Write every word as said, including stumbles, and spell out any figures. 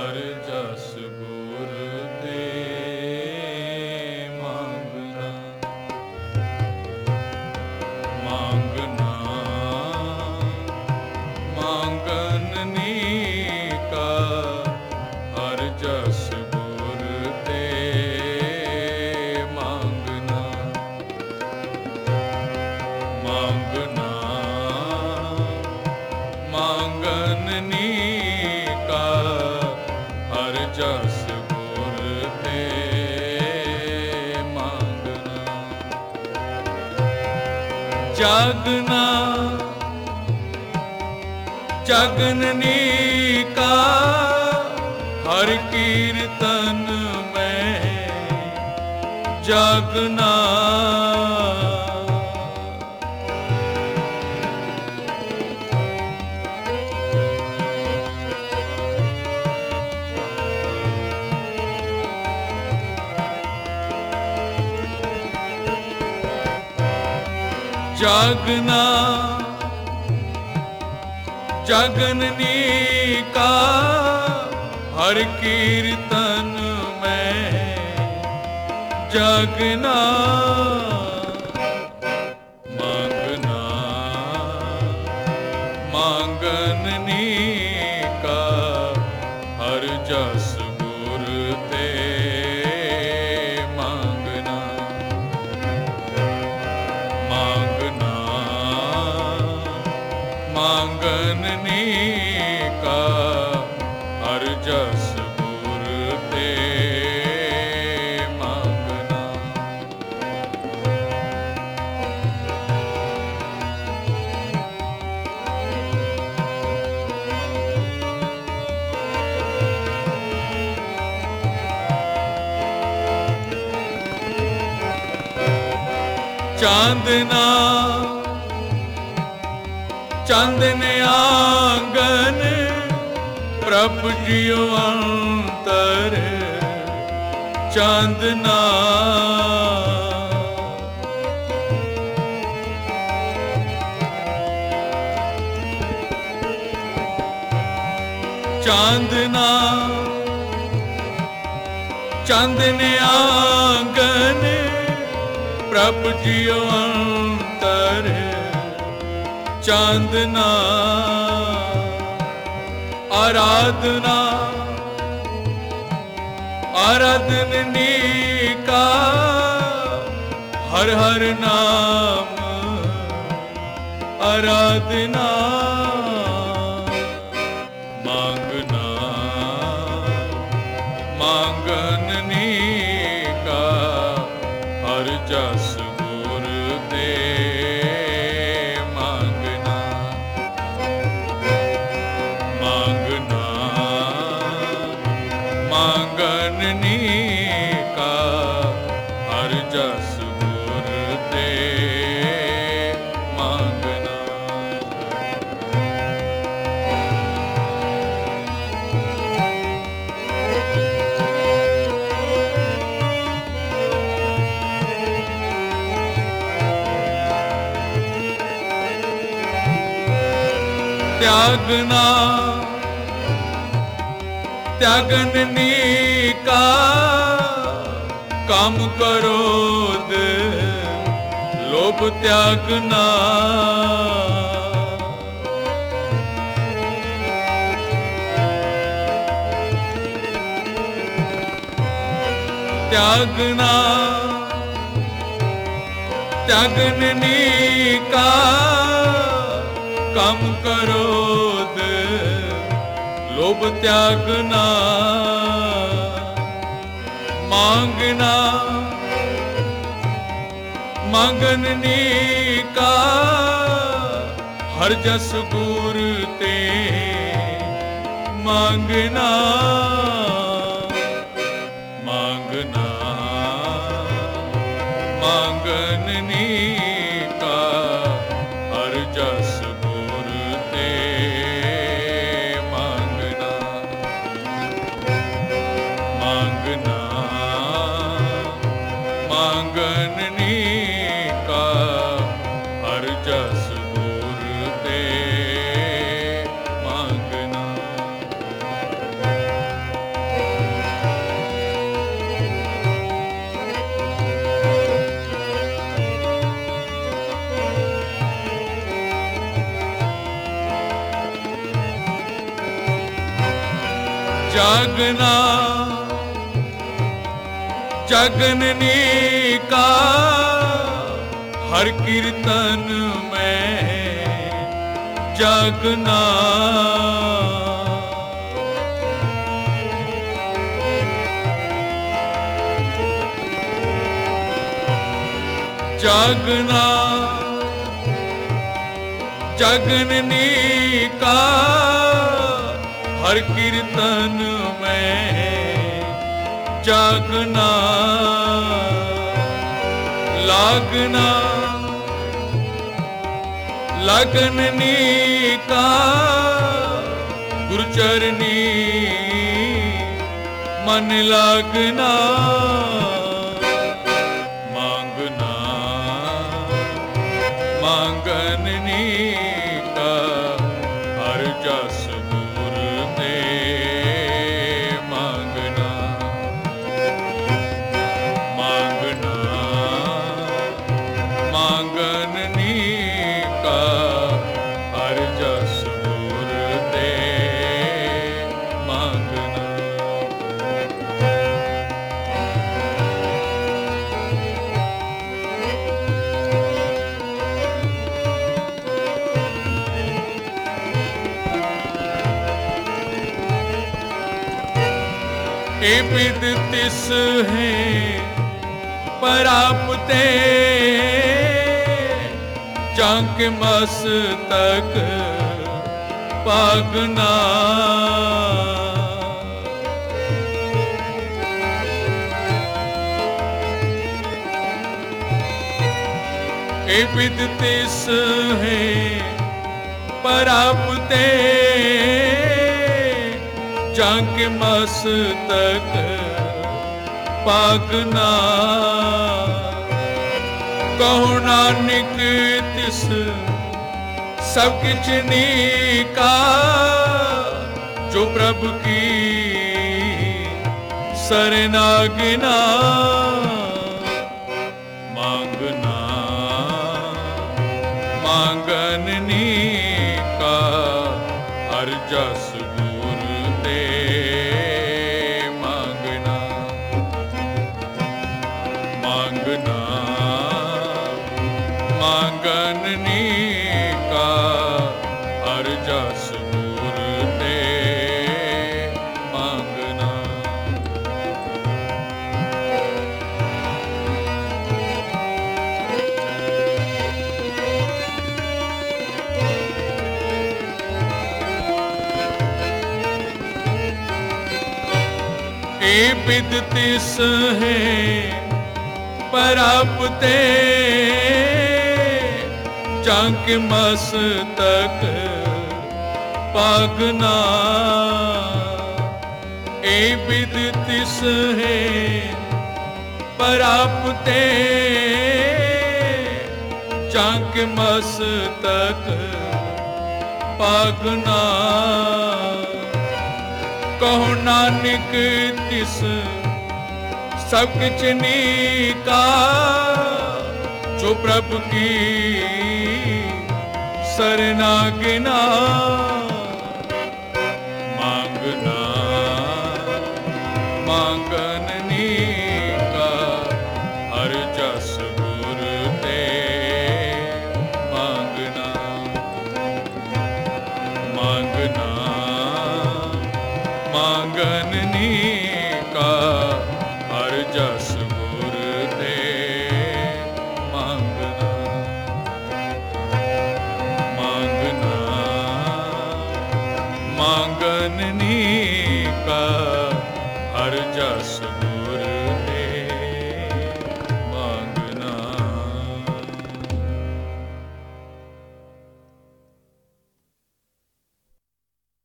ਹਰਿ ਜਸ ਗੁਰ ਤੇ ਮੰਗਣਾ ਮੰਗਣਾ ਮੰਗਨ ਨੀਕਾ ਹਰਿ ਜਸ ਗੁਰ ਤੇ ਮੰਗਣਾ ਮੰਗਣਾ ਮੰਗਨ ਨੀਕਾ ਹਰਿ ਜਸ ਗੁਰ ਤੇ ਮੰਗਣਾ ਜਾਗਣਾ ਜਗਨ ਨੀਕਾ ਹਰਿ ਕੀਰਤਨ ਮੈਂ ਜਾਗਣਾ ਜਾਗਣਾ ਜਗਨ ਨੀਕਾ ਹਰਿ ਕੀਰਤਨ ਮੈਂ ਜਾਗਣਾ ਮੰਗਣਾ ਮੰਗਨ ਨੀਕਾ ਹਰਿ ਜਸ ਗੁਰ ਤੇ ਮੰਗਣਾ ਮੰਗਣਾ ਮੰਗਨ ਨੀਕਾ ਹਰਿ ਜਸ ਗੁਰ ਤੇ ਮੰਗਣਾ ਚਾਂਦਨਾ ਚਾਂਦਨ ਆਂਗਨ ਪ੍ਰਭ ਜੀਉ ਅੰਤਰ ਚਾਂਦਨਾ ਚਾਂਦਨਾ ਚਾਂਦਨ ਆਂਗਨ ਪ੍ਰਭ ਜੀਉ ਅੰਤਰ ਚਾਂਦਨਾ ਆਰਾਧਨਾ ਆਰਾਧਨ ਨੀਕਾ ਹਰਿ ਹਰਿ ਨਾਮ ਆਰਾਧਨਾ ਮੰਗਣਾ ਮੰਗਨ ਨੀਕਾ ਹਰਿ ਜਸ ਗੁਰ ਤੇ ਮੰਗਣਾ ਮੰਗਣਾ ਮੰਗਨ ਨੀਕਾ ਹਰਿ ਜਸ ਗੁਰ ਤੇ ਮੰਗਣਾ ਤਿਆਗਣਾ ਤਿਆਗਨ ਨੀਕਾ ਕੰਮ ਕ੍ਰੋਧ ਲੋਭ ਤਿਆਗਣਾ ਤਿਆਗਣਾ ਤਿਆਗਨ ਨੀਕਾ ਕੰਮ ਕ੍ਰੋਧ ਲੋਭ ਤਿਆਗਣਾ ਮੰਗਣਾ ਮੰਗਨ ਨੀਕਾ ਹਰਿ ਜਸ ਗੁਰ ਤੇ ਮੰਗਣਾ ਮੰਗਣਾ ਮੰਗਨ ਨੀਕਾ ਹਰਿ ਜਸ ਗੁਰ ਤੇ ਮੰਗਣਾ ਮੰਗਣਾ ਮੰਗਨ ਨੀਕਾ ਹਰਿ ਜਸ ਗੁਰ ਤੇ ਮੰਗਣਾ जागना जगननी का हर कीर्तन में जागना। जागना जगननी का हर कीर्तन में जागना। लागना लगननी का गुरचरनी मन लागना। मांगना मांगननी का हर जस गुर दे मांगना। मांगना मांगननी का हर जस गुर दे मांगना। ए विद तिस है परापते जाके मस्तक पागना। ए विद तिस है परापते जाके मस्तक पागना। कहो नानक तिस सब किछ नीका जो प्रभु की सरनागना। मांगना मांगननी का हर जस गुर दे मांगना। मांगना मांगननी का हर जस गुर दे मांगना। ए विद तिस है परापते जाके मस्तक पागना। ए विद तिस है परापते जाके मस्तक पागना। कहो नानक तिस सब किछ नीका जो प्रभु की सरनागना। मांगना मांगननी का हर जस गुर दे मांगना। मांगना मांगननी का हर जस गुर दे मांगना। मांगना मांगननी का हर जस